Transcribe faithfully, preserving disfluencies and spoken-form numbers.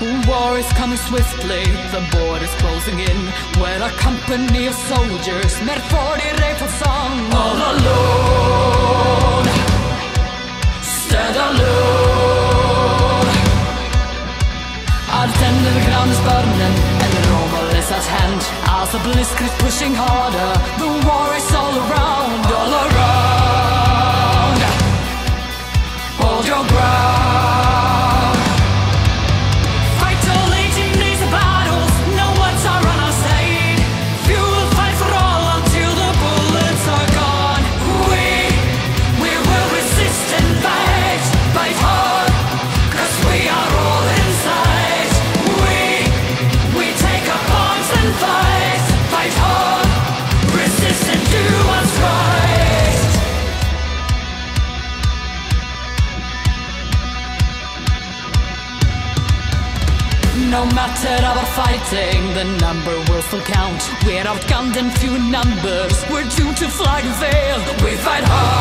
War is coming swiftly, the border's closing in. We're a company of soldiers med forty rifles on. All alone, stand alone. Ardenner ground is burning and Roma is at hand. As the blitzkrieg pushing harder, the war is all around, all around. Hold your ground. Fight till eighteen days of battles, no one's are on our side. Fuel fight for all until the bullets are gone. We, we will resist and fight, fight hard, cause we are all inside. We, we take up arms and fight, fight hard, resist and do what's right. No matter our fighting, the number will still count. We're outgunned and few in numbers, we're doomed to flag and fail. We fight hard.